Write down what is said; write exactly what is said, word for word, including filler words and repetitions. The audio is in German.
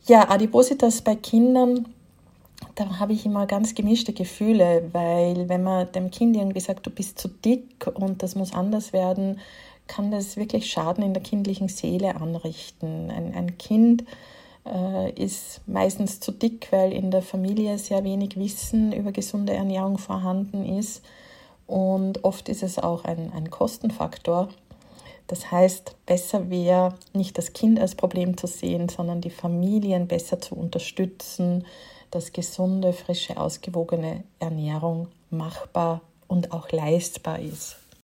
Ja, Adipositas bei Kindern, da habe ich immer ganz gemischte Gefühle, weil wenn man dem Kind irgendwie sagt, du bist zu dick und das muss anders werden, kann das wirklich Schaden in der kindlichen Seele anrichten. Ein, ein Kind äh, ist meistens zu dick, weil in der Familie sehr wenig Wissen über gesunde Ernährung vorhanden ist und oft ist es auch ein, ein Kostenfaktor. Das heißt, besser wäre, nicht das Kind als Problem zu sehen, sondern die Familien besser zu unterstützen, dass gesunde, frische, ausgewogene Ernährung machbar und auch leistbar ist.